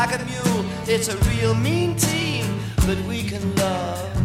like a mule. It's a real mean team, but we can love.